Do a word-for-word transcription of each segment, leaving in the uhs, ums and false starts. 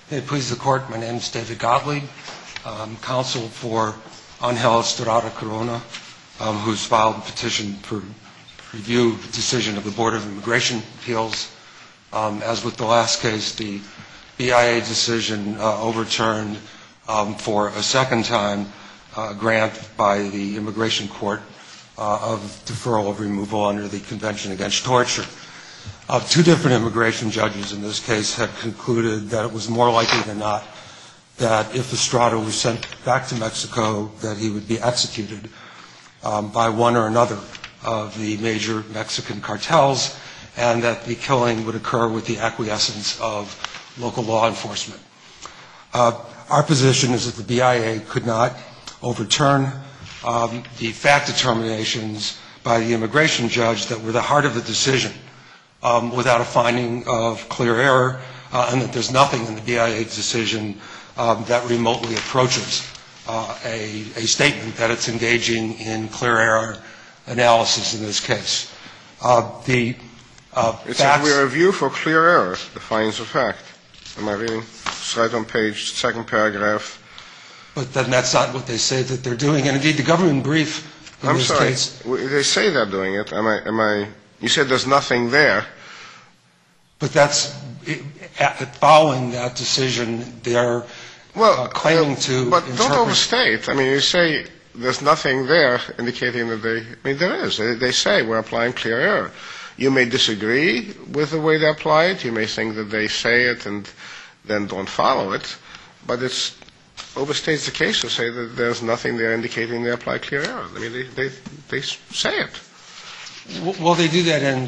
May it please the Court, my name is David Gottlieb. I'm counsel for Angel Estrada Corona, um, who's filed a petition for review decision of the Board of Immigration Appeals. Um, as with the last case, the B I A decision uh, overturned um, for a second time uh, grant by the Immigration Court uh, of deferral of removal under the Convention Against Torture. Uh, two different immigration judges in this case had concluded that it was more likely than not that if Estrada was sent back to Mexico, that he would be executed um, by one or another of the major Mexican cartels, and that the killing would occur with the acquiescence of local law enforcement. Uh, our position is that the B I A could not overturn um, the fact determinations by the immigration judge that were the heart of the decision um, without a finding of clear error, uh, and that there's nothing in the B I A decision um, that remotely approaches uh, a, a statement that it's engaging in clear error analysis in this case. Uh, the uh, It says we review for clear error the findings of fact. Am I reading? It's right on page, second paragraph. But then that's not what they say that they're doing. And indeed, the government brief in I'm this sorry. case... They say they're doing it. Am I, am I, you said there's nothing there. But that's, following that decision, they're well, uh, claiming to But interpret... don't overstate. I mean, you say there's nothing there indicating that they, I mean, there is. They, they say we're applying clear error. You may disagree with the way they apply it. You may think that they say it and then don't follow it. But it's overstates the case to say that there's nothing there indicating they apply clear error. I mean, they, they, they say it. Well, they do that, and,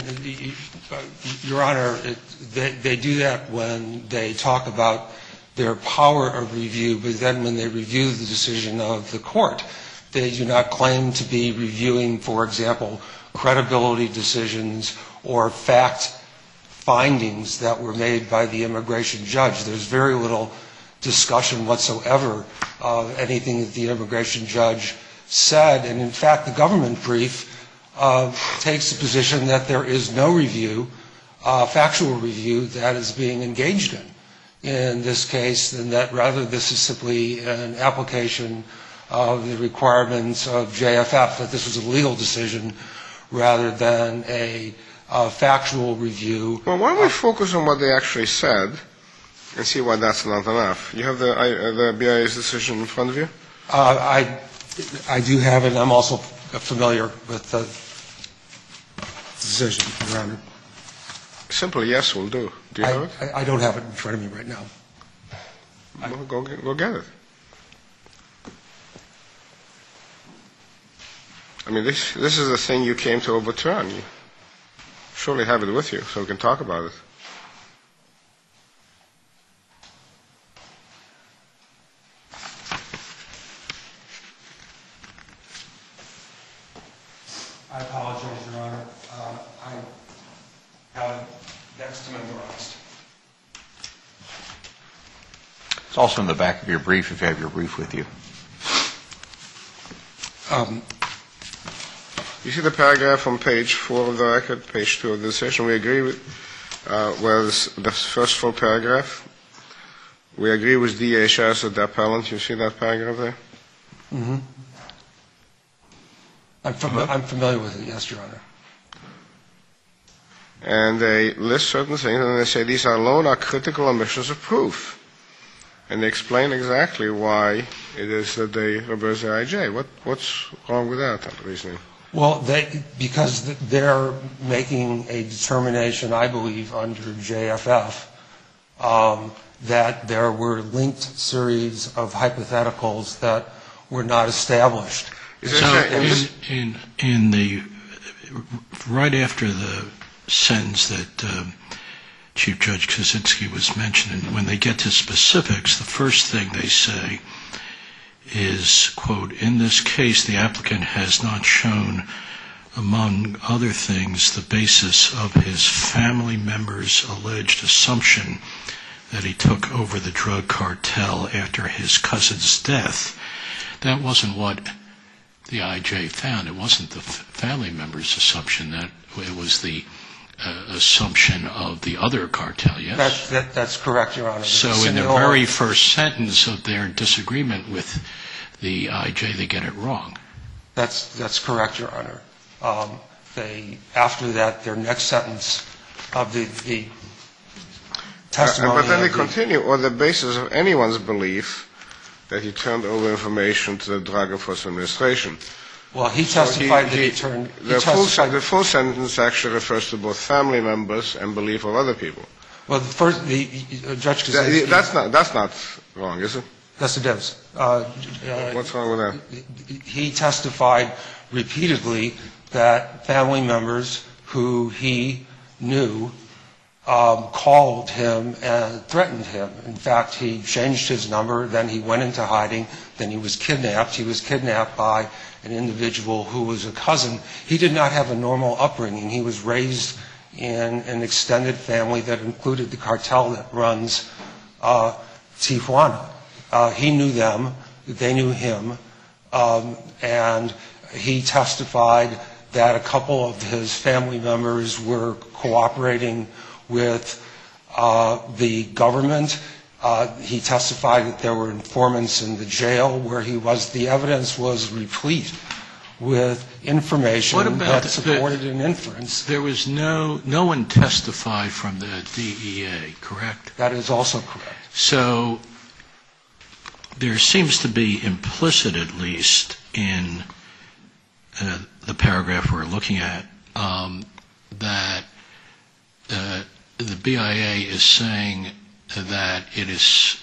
Your Honor, it, they, they do that when they talk about their power of review, but then when they review the decision of the court, they do not claim to be reviewing, for example, credibility decisions or fact findings that were made by the immigration judge. There's very little discussion whatsoever of anything that the immigration judge said, and in fact, the government brief Uh, takes the position that there is no review, uh, factual review, that is being engaged in in this case, and that rather this is simply an application of the requirements of J F F, that this was a legal decision rather than a uh, factual review. Well, why don't we focus on what they actually said and see why that's not enough? You have the, uh, the B I A's decision in front of you? Uh, I, I do have it. I'm also familiar with the decision, Your Honor. Simply yes will do. Do you I, have it? I, I don't have it in front of me right now. Well, go, get, go get it. I mean, this, this is the thing you came to overturn. You surely have it with you so we can talk about it. I apologize, Your Honor. Um, I have it next to memorized. It's also in the back of your brief, if you have your brief with you. Um, you see the paragraph on page four of the record, page two of the decision? We agree with, uh, was the first full paragraph. We agree with D H S at the appellant. You see that paragraph there? Mm-hmm. I'm, fam- I'm familiar with it, yes, Your Honor. And they list certain things, and they say these are alone are critical omissions of proof. And they explain exactly why it is that they reverse the I J. What, what's wrong with that reasoning? Well, they, because they're making a determination, I believe, under J F F, um, that there were linked series of hypotheticals that were not established. So in, in, in the, right after the sentence that uh, Chief Judge Kaczynski was mentioning, when they get to specifics, the first thing they say is, quote, in this case, the applicant has not shown, among other things, the basis of his family member's alleged assumption that he took over the drug cartel after his cousin's death. That wasn't what the I J found. It wasn't the family member's assumption. That it was the uh, assumption of the other cartel, yes? That, that, that's correct, Your Honor. So in the very first sentence of their disagreement with the I J, they get it wrong. That's, that's correct, Your Honor. Um, they, after that, their next sentence of the, the testimony... Uh, but then they the, continue, on the basis of anyone's belief that he turned over information to the Drug Enforcement Administration. Well, he testified so he, that he, he turned... He the, testified, full, the full sentence actually refers to both family members and belief of other people. Well, the first... The, uh, Judge Kaczynski... That, that's, not, that's not wrong, is it? Yes, it is. Uh, uh, What's wrong with that? He testified repeatedly that family members who he knew um, called him and threatened him. In fact, he changed his number, then he went into hiding, then he was kidnapped. He was kidnapped by an individual who was a cousin. He did not have a normal upbringing. He was raised in an extended family that included the cartel that runs uh, Tijuana. Uh, he knew them, they knew him, um, and he testified that a couple of his family members were cooperating with uh, the government. Uh, he testified that there were informants in the jail where he was. The evidence was replete with information What about that the- supported an inference. There was no, no one testified from the D E A, correct? That is also correct. So there seems to be implicit, at least, in uh, the paragraph we're looking at, um, that uh, the B I A is saying that it is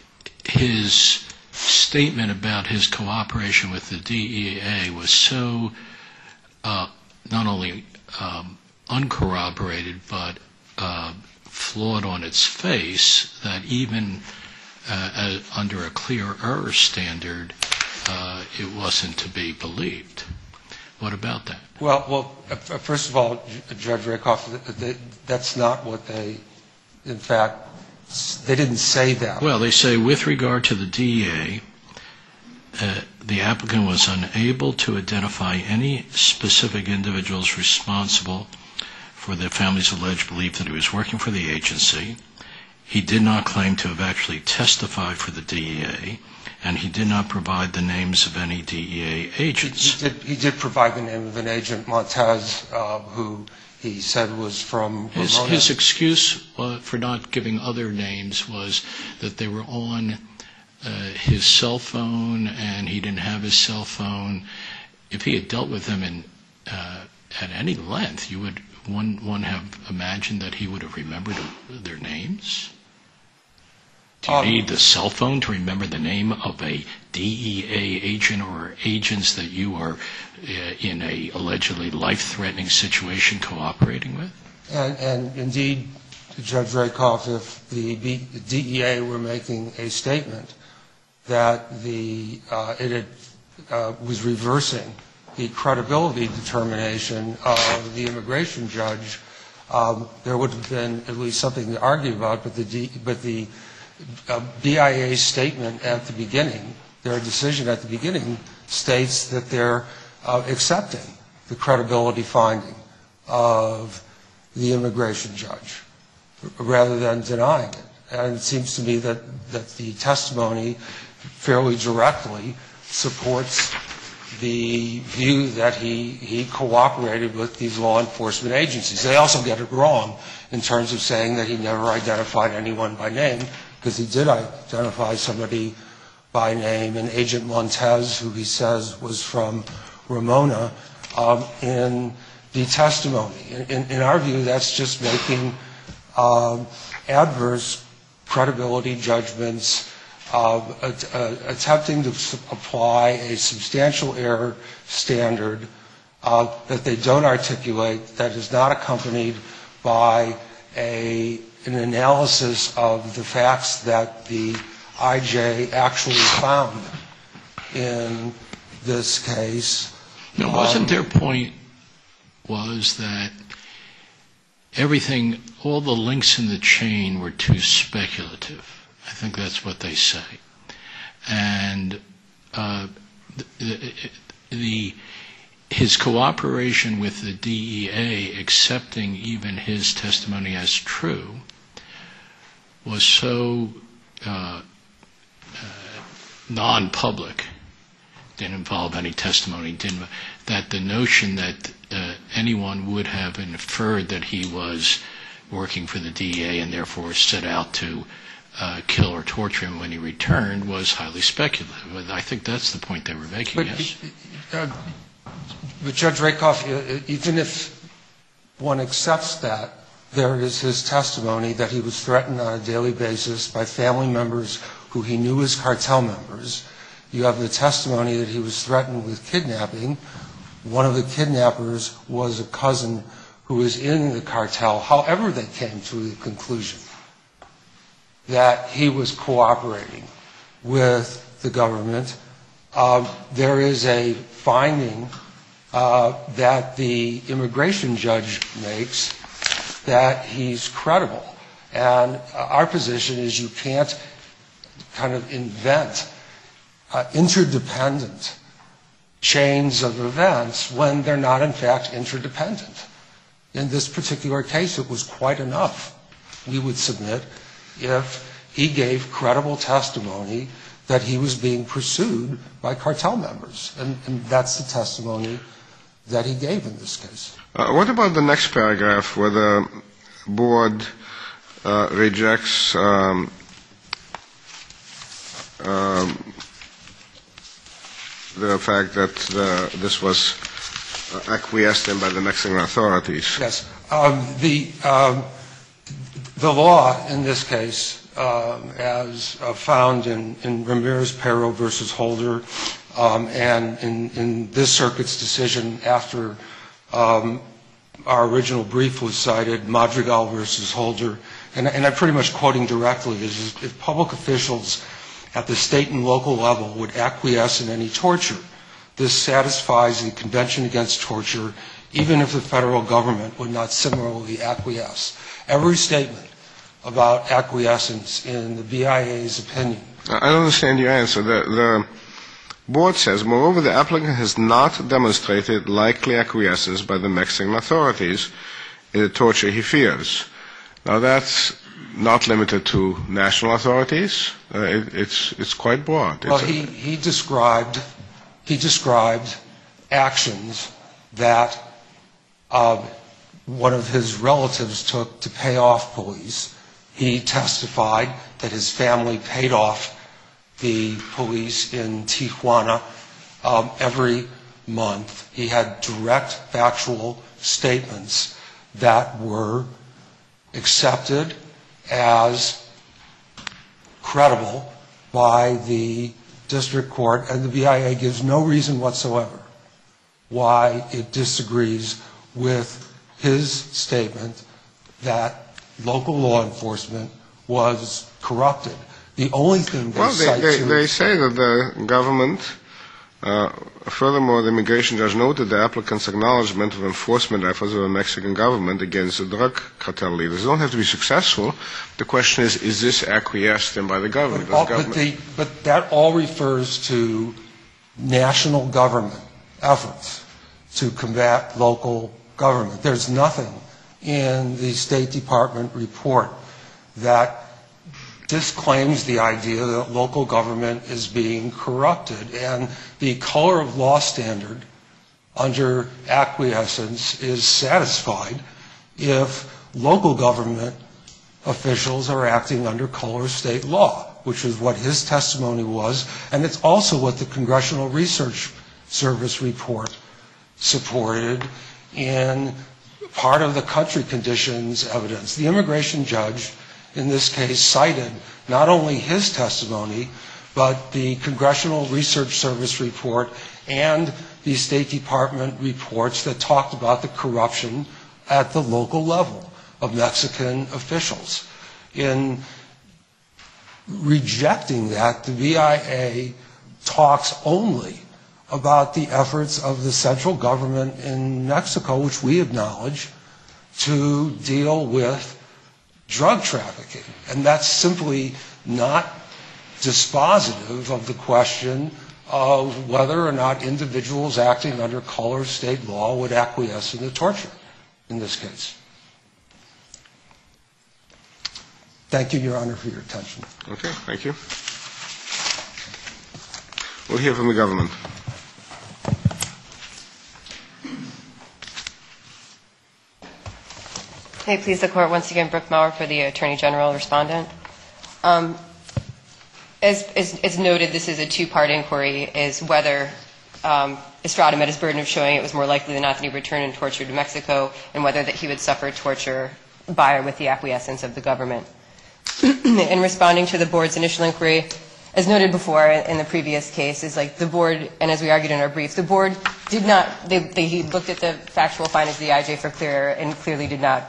his statement about his cooperation with the D E A was so uh, not only um, uncorroborated but uh, flawed on its face that even uh, uh, under a clear error standard uh, it wasn't to be believed. What about that? Well, well, uh, first of all, Judge Rakoff, that's not what they, in fact, they didn't say that. Well, they say with regard to the D E A, uh, the applicant was unable to identify any specific individuals responsible for the family's alleged belief that he was working for the agency. He did not claim to have actually testified for the D E A, and he did not provide the names of any D E A agents. He did, he did provide the name of an agent, Montez, uh, who he said was from His, Ramona. his excuse uh, for not giving other names was that they were on uh, his cell phone and he didn't have his cell phone. If he had dealt with them in, uh, at any length, you would one, one have imagined that he would have remembered their names? Do you Um, need the cell phone to remember the name of a D E A agent or agents that you are uh, in a allegedly life-threatening situation cooperating with? And, and indeed, Judge Rakoff, if the B, D E A were making a statement that the uh, it had, uh, was reversing the credibility determination of the immigration judge, um, there would have been at least something to argue about. But the D, but the uh, B I A statement at the beginning, their decision at the beginning, states that they're uh, accepting the credibility finding of the immigration judge rather than denying it. And it seems to me that, that the testimony fairly directly supports the view that he, he cooperated with these law enforcement agencies. They also get it wrong in terms of saying that he never identified anyone by name, because he did identify somebody by name, and Agent Montez, who he says was from Ramona, um, in the testimony. In, in, in our view, that's just making um, adverse credibility judgments, uh, at, uh, attempting to apply a substantial error standard uh, that they don't articulate, that is not accompanied by a, an analysis of the facts that the I J actually found in this case. No, wasn't their point was that everything, all the links in the chain were too speculative? I think that's what they say. And uh, the, the his cooperation with the D E A, accepting even his testimony as true, was so uh, uh, non-public, didn't involve any testimony, didn't, that the notion that uh, anyone would have inferred that he was working for the D E A and therefore set out to uh, kill or torture him when he returned was highly speculative. I think that's the point they were making, But, yes. uh, but Judge Rakoff, even if one accepts that, there is his testimony that he was threatened on a daily basis by family members who he knew as cartel members. You have the testimony that he was threatened with kidnapping. One of the kidnappers was a cousin who was in the cartel. However, they came to the conclusion that he was cooperating with the government. Uh, there is a finding uh, that the immigration judge makes that he's credible. And uh, our position is you can't kind of invent uh, interdependent chains of events when they're not, in fact, interdependent. In this particular case, it was quite enough, we would submit, if he gave credible testimony that he was being pursued by cartel members. And, and that's the testimony that he gave in this case. Uh, what about the next paragraph where the board uh, rejects um, um, the fact that the, this was uh, acquiesced in by the Mexican authorities? Yes. Um, the, um, the law in this case, um, as uh, found in, in Ramirez-Pero versus Holder, um, and in, in this circuit's decision after um, our original brief was cited, Madrigal versus Holder, and, and I'm pretty much quoting directly, is if public officials at the state and local level would acquiesce in any torture, this satisfies the Convention Against Torture, even if the federal government would not similarly acquiesce. Every statement about acquiescence in the B I A's opinion. I don't understand your answer. The, the board says, moreover, the applicant has not demonstrated likely acquiescence by the Mexican authorities in the torture he fears. Now, that's not limited to national authorities. Uh, it, it's, it's quite broad. Well, it's he, he described, he described actions that uh, one of his relatives took to pay off police. He testified that his family paid off the police in Tijuana um, every month. He had direct factual statements that were accepted as credible by the district court, and the B I A gives no reason whatsoever why it disagrees with his statement that local law enforcement was corrupted. The only thing they well, cite they, they, to... they say that the government, uh, furthermore, the immigration judge noted the applicant's acknowledgement of enforcement efforts of the Mexican government against the drug cartel leaders. They don't have to be successful. The question is, is this acquiesced in by the government? But, all, government... but, the, but that all refers to national government efforts to combat local government. There's nothing in the State Department report that disclaims the idea that local government is being corrupted, and the color of law standard under acquiescence is satisfied if local government officials are acting under color of state law, which is what his testimony was, and it's also what the Congressional Research Service report supported in part of the country conditions evidence. The immigration judge in this case cited not only his testimony, but the Congressional Research Service report and the State Department reports that talked about the corruption at the local level of Mexican officials. In rejecting that, the B I A talks only about the efforts of the central government in Mexico, which we acknowledge, to deal with drug trafficking. And that's simply not dispositive of the question of whether or not individuals acting under color of state law would acquiesce in the torture in this case. Thank you, Your Honor, for your attention. Okay, thank you. We'll hear from the government. May it please the Court, once again, Brooke Maurer for the Attorney General Respondent. Um, as, as, as noted, this is a two-part inquiry, is whether um, Estrada met his burden of showing it was more likely than not that he returned and tortured to Mexico, and whether that he would suffer torture by or with the acquiescence of the government. In responding to the Board's initial inquiry, as noted before in the previous case, is like the Board, and as we argued in our brief, the Board did not, they, they he looked at the factual findings of the I J for clear error and clearly did not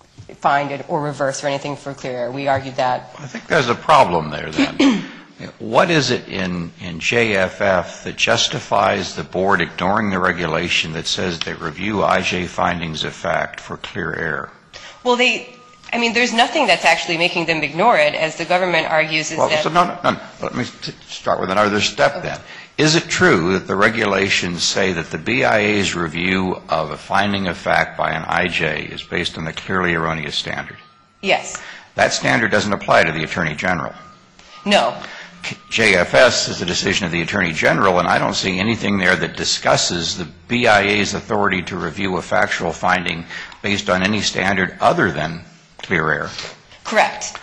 find it or reverse or anything for clear error. We argued that. I think there's a problem there then. What is it in, in J F F that justifies the Board ignoring the regulation that says they review I J findings of fact for clear error? Well, they, I mean, there's nothing that's actually making them ignore it, as the government argues is well, that... So no, no, no. Let me t- start with another step okay. then. Is it true that the regulations say that the B I A's review of a finding of fact by an I J is based on the clearly erroneous standard? Yes. That standard doesn't apply to the Attorney General. No. J F S is the decision of the Attorney General, and I don't see anything there that discusses the B I A's authority to review a factual finding based on any standard other than clear error. Correct.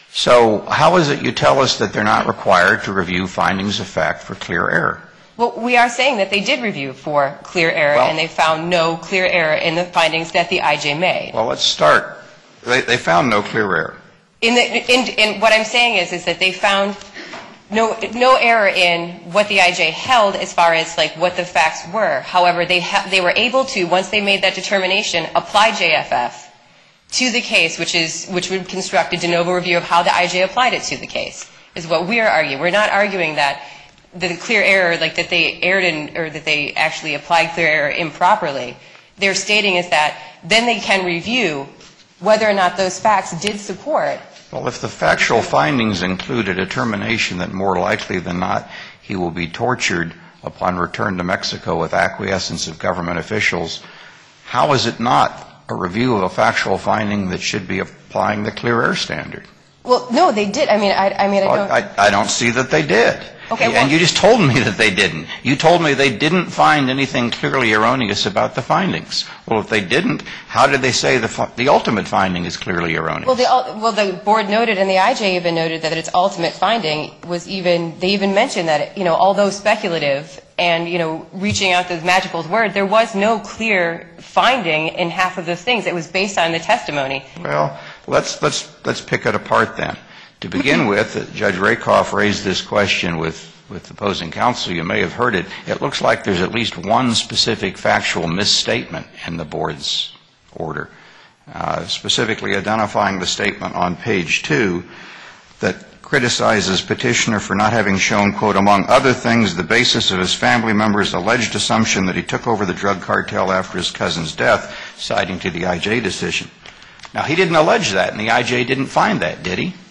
So how is it you tell us that they're not required to review findings of fact for clear error? Well, we are saying that they did review for clear error, well, and they found no clear error in the findings that the I J made. Well, let's start. They, they found no clear error. In the, in, in what I'm saying is, is that they found no, no error in what the I J held as far as like what the facts were. However, they ha- they were able to, once they made that determination, apply J F F to the case, which is which would construct a de novo review of how the I J applied it to the case, is what we are arguing. We're not arguing that the clear error, like that they erred in, or that they actually applied clear error improperly. They're stating is that then they can review whether or not those facts did support. Well, if the factual findings include a determination that more likely than not he will be tortured upon return to Mexico with acquiescence of government officials, how is it not a review of a factual finding that should be applying the clear error standard? Well, no, they did. I mean, I, I mean, I don't. I, I don't see that they did. Okay, well, and you just told me that they didn't. You told me they didn't find anything clearly erroneous about the findings. Well, if they didn't, how did they say the the ultimate finding is clearly erroneous? Well, the well the board noted, and the I J even noted that its ultimate finding was even they even mentioned that, you know, although speculative and, you know, reaching out the magical word, there was no clear finding in half of those things. It was based on the testimony. Well, let's let's let's pick it apart then. To begin with, Judge Rakoff raised this question with, with opposing counsel. You may have heard it. It looks like there's at least one specific factual misstatement in the board's order, uh, specifically identifying the statement on page two that criticizes petitioner for not having shown, quote, among other things, the basis of his family members' alleged assumption that he took over the drug cartel after his cousin's death, citing to the I J decision. Now, he didn't allege that, and the I J didn't find that, did he?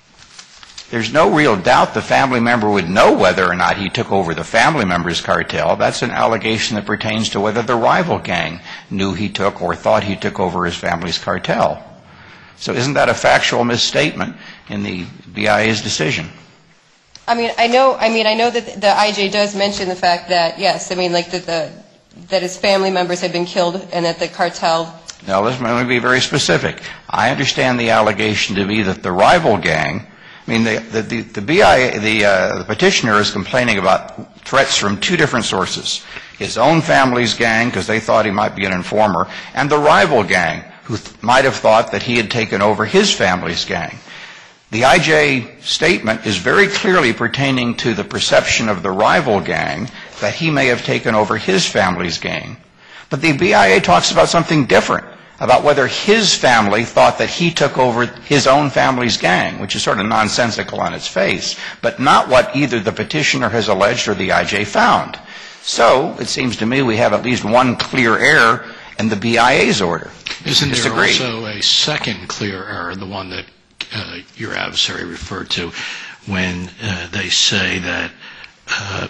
There's no real doubt the family member would know whether or not he took over the family member's cartel. That's an allegation that pertains to whether the rival gang knew he took or thought he took over his family's cartel. So isn't that a factual misstatement in the B I A's decision? I mean, I know. I mean, I know that the I J does mention the fact that yes, I mean, like that the that his family members had been killed and that the cartel. Now, let me be very specific. I understand the allegation to be that the rival gang. I mean, the, the, the, the B I A, the, uh, the petitioner is complaining about threats from two different sources. His own family's gang, because they thought he might be an informer, and the rival gang, who th- might have thought that he had taken over his family's gang. The I J statement is very clearly pertaining to the perception of the rival gang that he may have taken over his family's gang. But the B I A talks about something different, about whether his family thought that he took over his own family's gang, which is sort of nonsensical on its face, but not what either the petitioner has alleged or the I J found. So it seems to me we have at least one clear error in the B I A's order. Isn't there Disagree. also a second clear error, the one that uh, your adversary referred to, when uh, they say that uh,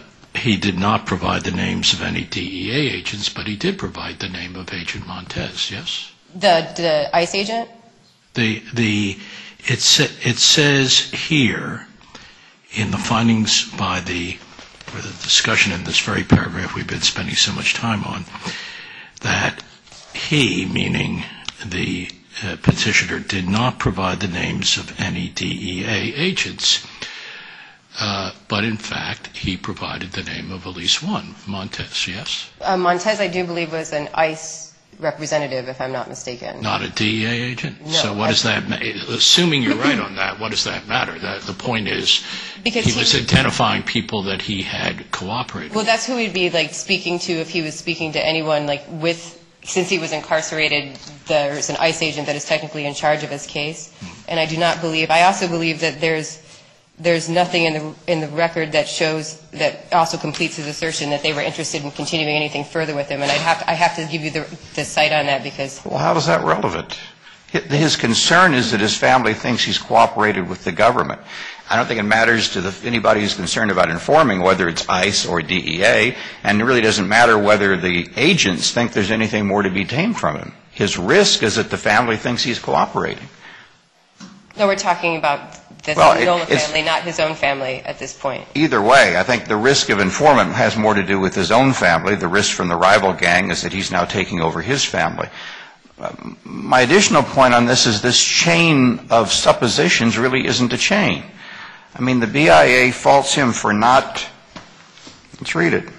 he did not provide the names of any D E A agents, but he did provide the name of Agent Montez, yes? The, the ICE agent? The, the, it, sa it says here in the findings by the, or the discussion in this very paragraph we've been spending so much time on, that he, meaning the uh, petitioner, did not provide the names of any D E A agents. Uh, but in fact, he provided the name of at least one, Montez, yes? Uh, Montez, I do believe, was an ICE representative, if I'm not mistaken. Not a D E A agent? No, So what I- does that, ma- assuming you're right on that, what does that matter? That, the point is, Because he he- was identifying people that he had cooperated Well, with. that's who he'd be, like, speaking to if he was speaking to anyone, like, with, since he was incarcerated, there's an ICE agent that is technically in charge of his case. And I do not believe, I also believe that there's, there's nothing in the, in the record that shows, that also completes his assertion that they were interested in continuing anything further with him. And I'd have to, I have to give you the, the cite on that because, Well, how is that relevant? His concern is that his family thinks he's cooperated with the government. I don't think it matters to the, anybody who's concerned about informing whether it's ICE or D E A, and it really doesn't matter whether the agents think there's anything more to be tamed from him. His risk is that the family thinks he's cooperating. no, we're talking about the Well, it- Nola it's- family, not his own family at this point. Either way, I think the risk of informant has more to do with his own family. The risk from the rival gang is that he's now taking over his family. Um, my additional point on this is this chain of suppositions really isn't a chain. I mean, the B I A faults him for not, let's read it,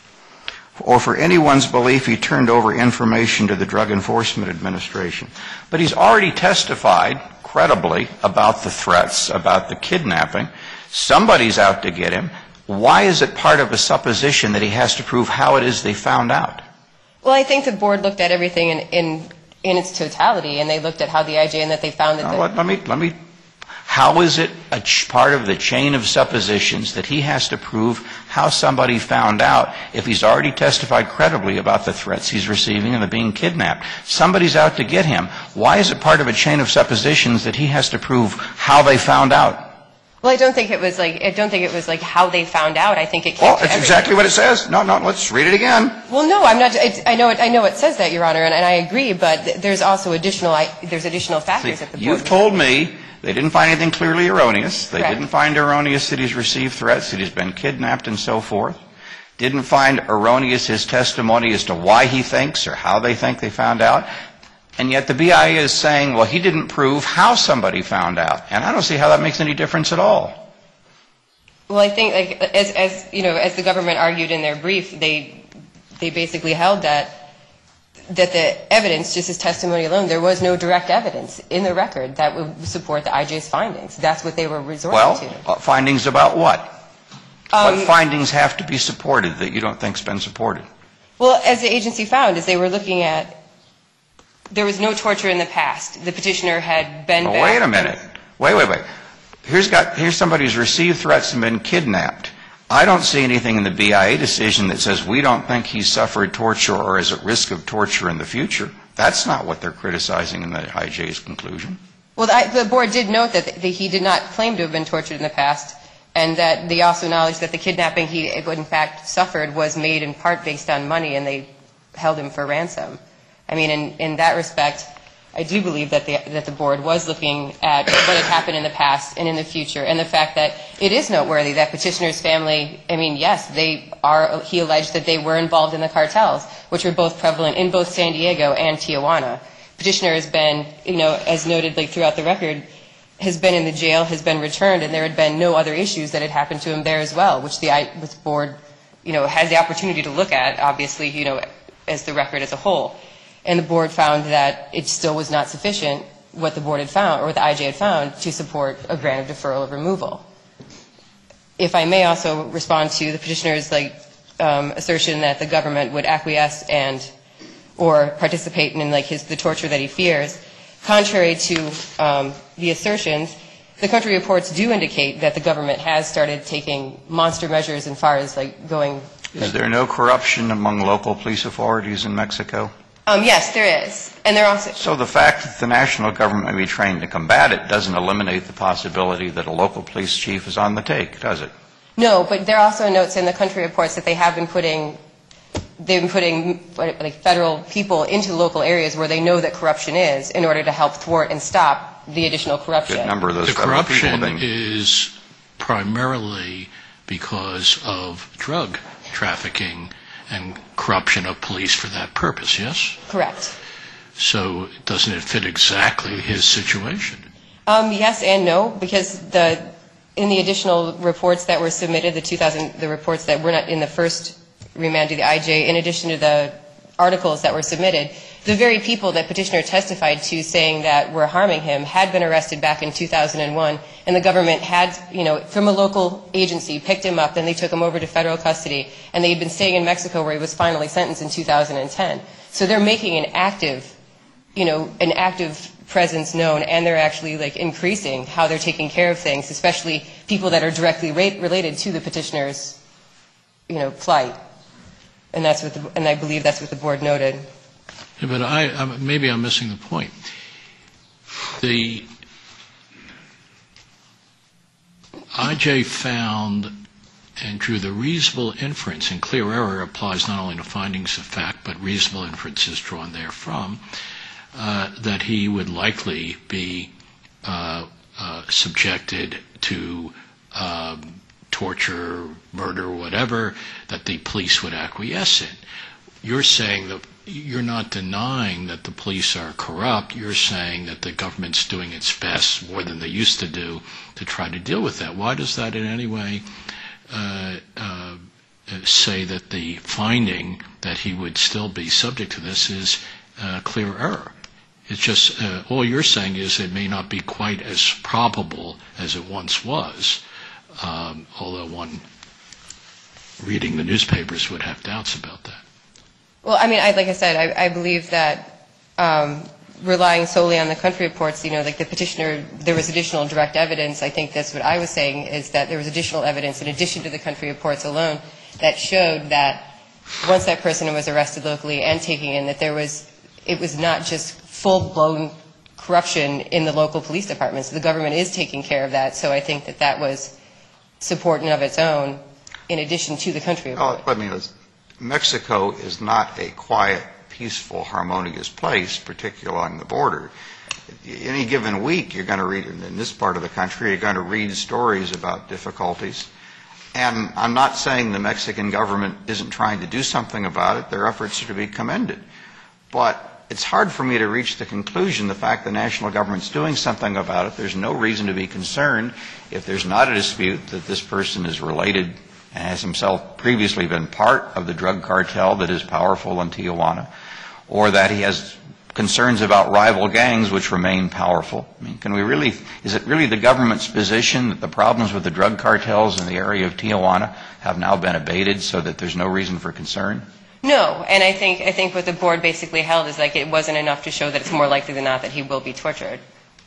or for anyone's belief he turned over information to the Drug Enforcement Administration. But he's already testified credibly about the threats, about the kidnapping. Somebody's out to get him. Why is it part of a supposition that he has to prove how it is they found out? Well, I think the board looked at everything in, in, in its totality, and they looked at how the I J, and that they found that Now, the, let, let me, let me, how is it a ch- part of the chain of suppositions that he has to prove how somebody found out if he's already testified credibly about the threats he's receiving and the being kidnapped? Somebody's out to get him. Why is it part of a chain of suppositions that he has to prove how they found out? well, I don't think it was like, I don't think it was like how they found out. I think it came Well, to it's everything. exactly what it says. No, no, let's read it again. Well, no, I'm not, it, I know it, I know it says that, Your Honor, and, and I agree, but th- there's also additional, I, there's additional See, factors that the board. you've told me they didn't find anything clearly erroneous. They Correct. didn't find erroneous that he's received threats, that he's been kidnapped and so forth. Didn't find erroneous his testimony as to why he thinks or how they think they found out. And yet the B I A is saying, well, he didn't prove how somebody found out. And I don't see how that makes any difference at all. Well, I think, like, as, as, you know, as the government argued in their brief, they, they basically held that, that the evidence, just his testimony alone, there was no direct evidence in the record that would support the I J's findings. That's what they were resorting Well, to. uh, findings about what? Um, What findings have to be supported that you don't think's been supported? Well, as the agency found, as they were looking at, there was no torture in the past. The petitioner had been Oh, back. wait a minute. Wait, wait, wait. Here's got here's somebody who's received threats and been kidnapped. I don't see anything in the B I A decision that says we don't think he's suffered torture or is at risk of torture in the future. That's not what they're criticizing in the I J's conclusion. Well, the, the board did note that the, he did not claim to have been tortured in the past, and that they also acknowledged that the kidnapping he in fact suffered was made in part based on money, and they held him for ransom. I mean, in, in that respect, I do believe that the, that the board was looking at what had happened in the past and in the future, and the fact that it is noteworthy that petitioner's family, I mean, yes, they are, he alleged that they were involved in the cartels, which were both prevalent in both San Diego and Tijuana. Petitioner has been, you know, as noted like throughout the record, has been in the jail, has been returned, and there had been no other issues that had happened to him there as well, which the, which the board, you know, has the opportunity to look at, obviously, you know, as the record as a whole. And the board found that it still was not sufficient, what the board had found, or what the I J had found, to support a grant of deferral of removal. If I may also respond to the petitioner's like um, assertion that the government would acquiesce and or participate in like his the torture that he fears, contrary to um, the assertions, the country reports do indicate that the government has started taking monster measures as far as like going. Is there no corruption among local police authorities in Mexico? Um, yes, there is, and there also. So the fact that the national government may be trained to combat it doesn't eliminate the possibility that a local police chief is on the take, does it? No, but there are also notes in the country reports that they have been putting, they've been putting like federal people into local areas where they know that corruption is in order to help thwart and stop the additional corruption. Good number of those The federal people corruption have been- is primarily because of drug trafficking and corruption of police for that purpose, yes? Correct. So doesn't it fit exactly his situation? Um, yes and no, because the in the additional reports that were submitted, the two thousand, the reports that were not in the first remand to the I J, in addition to the articles that were submitted, the very people that petitioner testified to saying that were harming him had been arrested back in two thousand one, and the government had, you know, from a local agency, picked him up, then they took him over to federal custody, and they had been staying in Mexico where he was finally sentenced in two thousand ten. So they're making an active, you know, an active presence known, and they're actually like increasing how they're taking care of things, especially people that are directly ra- related to the petitioner's, you know, plight. And that's what, the, and I believe that's what the board noted. Yeah, but I, I, maybe I'm missing the point. The I J found and drew the reasonable inference, and clear error applies not only to findings of fact, but reasonable inferences drawn therefrom, uh, that he would likely be uh, uh, subjected to um, torture, murder, whatever, that the police would acquiesce in. You're saying that you're not denying that the police are corrupt. You're saying that the government's doing its best, more than they used to do, to try to deal with that. Why does that in any way uh, uh, say that the finding that he would still be subject to this is uh, clear error? It's just, uh, all you're saying is it may not be quite as probable as it once was, um, although one reading the newspapers would have doubts about that. Well, I mean, I, like I said, I, I believe that um, relying solely on the country reports, you know, like the petitioner, there was additional direct evidence. I think that's what I was saying, is that there was additional evidence in addition to the country reports alone that showed that once that person was arrested locally and taken in, that there was, it was not just full-blown corruption in the local police departments. The government is taking care of that, so I think that that was support in of its own in addition to the country report. Oh, I mean, it's, Mexico is not a quiet, peaceful, harmonious place, particularly along the border. Any given week, you're going to read, in this part of the country, you're going to read stories about difficulties. And I'm not saying the Mexican government isn't trying to do something about it. Their efforts are to be commended. But it's hard for me to reach the conclusion, the fact the national government's doing something about it, there's no reason to be concerned if there's not a dispute that this person is related and has himself previously been part of the drug cartel that is powerful in Tijuana, or that he has concerns about rival gangs which remain powerful. I mean, can we really, is it really the government's position that the problems with the drug cartels in the area of Tijuana have now been abated so that there's no reason for concern? No, and I think I think what the board basically held is like it wasn't enough to show that it's more likely than not that he will be tortured.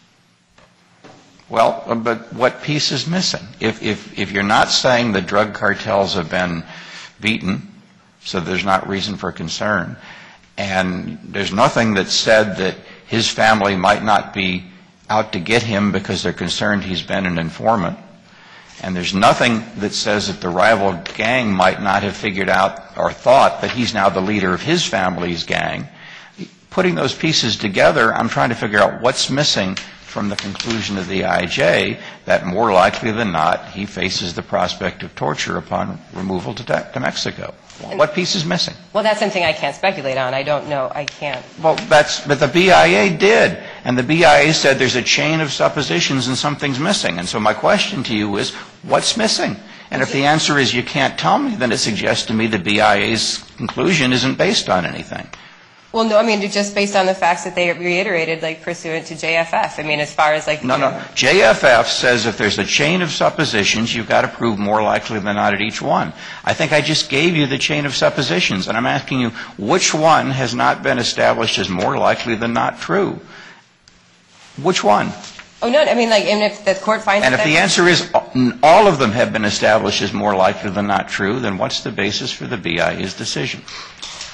Well, but what piece is missing? If, if, if you're not saying the drug cartels have been beaten, so there's not reason for concern, and there's nothing that said that his family might not be out to get him because they're concerned he's been an informant, and there's nothing that says that the rival gang might not have figured out or thought that he's now the leader of his family's gang. Putting those pieces together, I'm trying to figure out what's missing from the conclusion of the I J that more likely than not he faces the prospect of torture upon removal to, to Mexico. What piece is missing? Well, that's something I can't speculate on. I don't know. I can't. Well, that's, but the B I A did. And the B I A said there's a chain of suppositions and something's missing. And so my question to you is, what's missing? And if the answer is you can't tell me, then it suggests to me the B I A's conclusion isn't based on anything. Well, no, I mean, just based on the facts that they reiterated, like, pursuant to J F F. I mean, as far as, like... No, no. J F F says if there's a chain of suppositions, you've got to prove more likely than not at each one. I think I just gave you the chain of suppositions, and I'm asking you, which one has not been established as more likely than not true? Which one? Oh, no, I mean, like, and if the court finds... And if the answer is all of them have been established as more likely than not true, then what's the basis for the B I A's decision?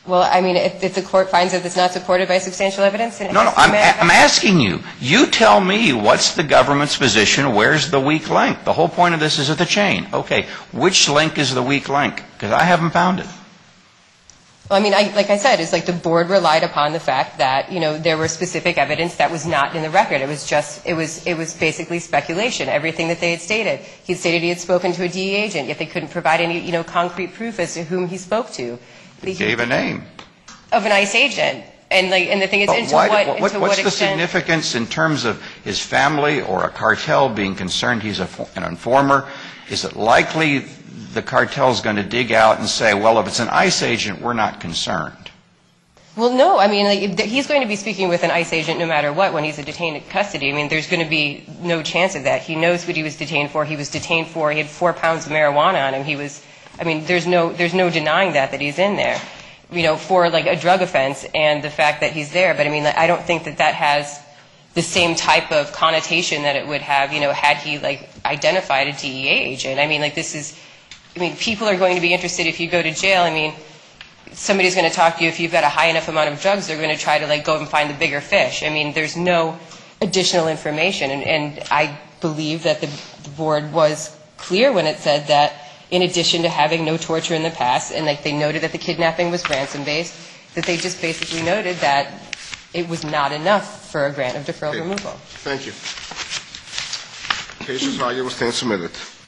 Well, I mean, if, if the court finds that it's not supported by substantial evidence, then it No, no, has to I'm, remand I'm back. asking you. You tell me what's the government's position, where's the weak link? The whole point of this is at the chain. Okay, which link is the weak link? Because I haven't found it. Well, I mean, I, like I said, it's like the board relied upon the fact that, you know, there were specific evidence that was not in the record. It was just, it was, it was basically speculation, everything that they had stated. He stated he had spoken to a D E agent, yet they couldn't provide any, you know, concrete proof as to whom he spoke to. He gave a name. Of an ICE agent. And, like, and the thing is, But into why- what, what- into what's what the extent... significance in terms of his family or a cartel being concerned he's a, an informer? Is it likely the cartel's going to dig out and say, well, if it's an ICE agent, we're not concerned? Well, no. I mean, like, he's going to be speaking with an ICE agent no matter what when he's detained in custody. I mean, there's going to be no chance of that. He knows what he was detained for. He was detained for, he had four pounds of marijuana on him. He was, I mean, there's no, there's no denying that, that he's in there, you know, for like a drug offense and the fact that he's there. But I mean, I don't think that that has the same type of connotation that it would have, you know, had he like identified a D E A agent. I mean, like this is, I mean, people are going to be interested if you go to jail. I mean, somebody's going to talk to you if you've got a high enough amount of drugs, they're going to try to like go and find the bigger fish. I mean, there's no additional information. And, and I believe that the, the board was clear when it said that in addition to having no torture in the past, and like they noted that the kidnapping was ransom-based, that they just basically noted that it was not enough for a grant of deferral Okay. removal. Thank you. Case is argued, will stand submitted.